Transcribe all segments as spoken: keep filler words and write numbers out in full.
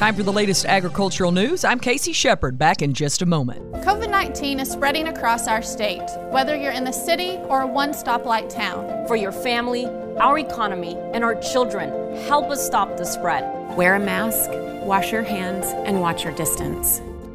Time for the latest agricultural news. I'm Casey Shepard, back in just a moment. COVID nineteen is spreading across our state, whether you're in the city or a one-stoplight town. For your family, our economy, and our children, help us stop the spread. Wear a mask, wash your hands, and watch your distance.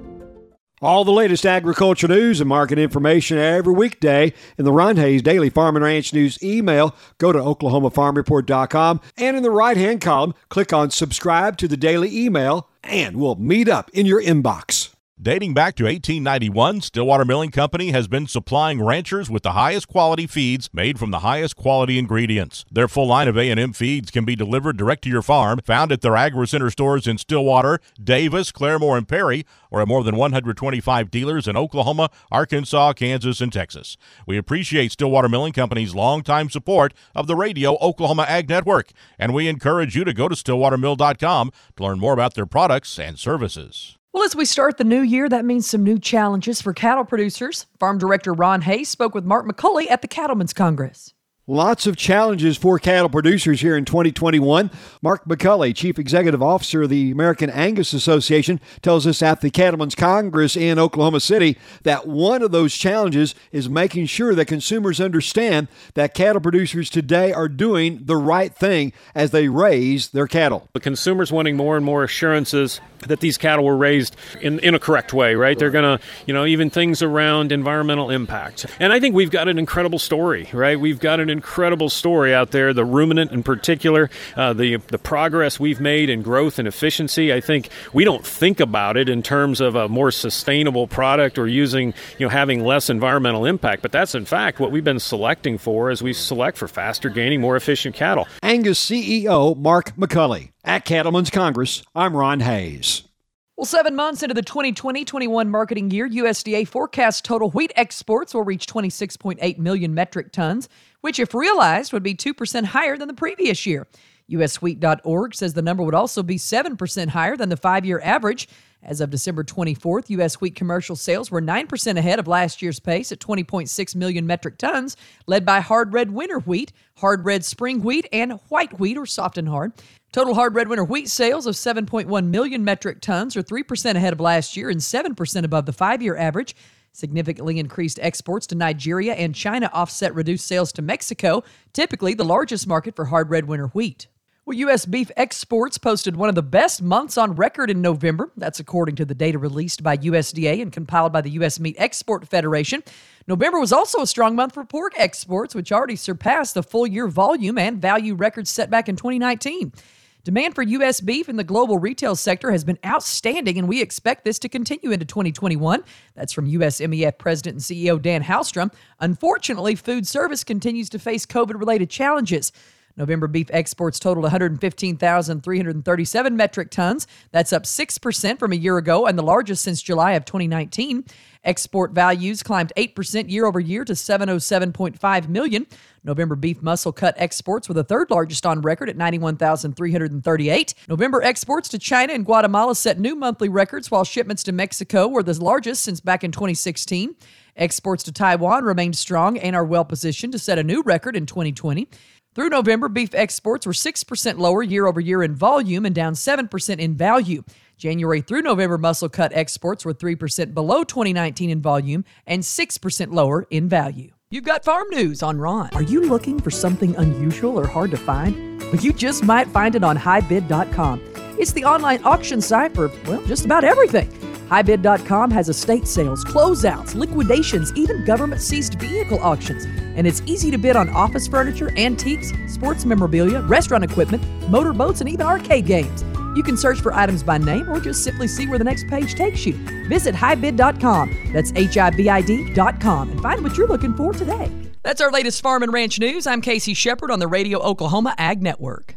All the latest agriculture news and market information every weekday in the Ron Hayes Daily Farm and Ranch News email. Go to Oklahoma Farm Report dot com, and in the right-hand column, click on Subscribe to the Daily Email, and we'll meet up in your inbox. Dating back to eighteen ninety-one, Stillwater Milling Company has been supplying ranchers with the highest quality feeds made from the highest quality ingredients. Their full line of A and M feeds can be delivered direct to your farm, found at their Agri-Center stores in Stillwater, Davis, Claremore, and Perry, or at more than one hundred twenty-five dealers in Oklahoma, Arkansas, Kansas, and Texas. We appreciate Stillwater Milling Company's longtime support of the Radio Oklahoma Ag Network, and we encourage you to go to Stillwater Mill dot com to learn more about their products and services. Well, as we start the new year, that means some new challenges for cattle producers. Farm Director Ron Hayes spoke with Mark McCulley at the Cattlemen's Congress. Lots of challenges for cattle producers here in twenty twenty-one. Mark McCulley, Chief Executive Officer of the American Angus Association, tells us at the Cattlemen's Congress in Oklahoma City that one of those challenges is making sure that consumers understand that cattle producers today are doing the right thing as they raise their cattle. The consumers wanting more and more assurances that these cattle were raised in, in a correct way, right? They're going to, you know, even things around environmental impact. And I think we've got an incredible story, right? We've got an incredible story out there, the ruminant in particular, uh, the the progress we've made in growth and efficiency. I think we don't think about it in terms of a more sustainable product or using, you know, having less environmental impact. But that's, in fact, what we've been selecting for as we select for faster gaining, more efficient cattle. Angus C E O Mark McCulley. At Cattlemen's Congress, I'm Ron Hayes. Well, seven months into the twenty twenty twenty-one marketing year, U S D A forecasts total wheat exports will reach twenty-six point eight million metric tons, which, if realized, would be two percent higher than the previous year. U S wheat dot org says the number would also be seven percent higher than the five-year average. As of December twenty-fourth, U S wheat commercial sales were nine percent ahead of last year's pace at twenty point six million metric tons, led by hard red winter wheat, hard red spring wheat, and white wheat, or soft and hard. Total hard red winter wheat sales of seven point one million metric tons are three percent ahead of last year and seven percent above the five-year average. Significantly increased exports to Nigeria and China offset reduced sales to Mexico, typically the largest market for hard red winter wheat. Well, U S beef exports posted one of the best months on record in November. That's according to the data released by U S D A and compiled by the U S Meat Export Federation. November was also a strong month for pork exports, which already surpassed the full-year volume and value records set back in twenty nineteen. Demand for U S beef in the global retail sector has been outstanding, and we expect this to continue into twenty twenty-one. That's from U S M E F President and C E O Dan Halstrom. Unfortunately, food service continues to face COVID-related challenges. November beef exports totaled one hundred fifteen thousand three hundred thirty-seven metric tons. That's up six percent from a year ago and the largest since July of twenty nineteen. Export values climbed eight percent year over year to seven hundred seven point five million dollars. November beef muscle cut exports were the third largest on record at ninety-one thousand three hundred thirty-eight. November exports to China and Guatemala set new monthly records, while shipments to Mexico were the largest since back in twenty sixteen. Exports to Taiwan remained strong and are well positioned to set a new record in twenty twenty. Through November, beef exports were six percent lower year over year in volume and down seven percent in value. January through November muscle cut exports were three percent below twenty nineteen in volume and six percent lower in value. You've got farm news on Ron. Are you looking for something unusual or hard to find? Well, you just might find it on high bid dot com. It's the online auction site for, well, just about everything. high bid dot com has estate sales, closeouts, liquidations, even government-seized vehicle auctions. And it's easy to bid on office furniture, antiques, sports memorabilia, restaurant equipment, motorboats, and even arcade games. You can search for items by name or just simply see where the next page takes you. Visit high bid dot com. That's H I B I D dot com and find what you're looking for today. That's our latest Farm and Ranch news. I'm Casey Shepard on the Radio Oklahoma Ag Network.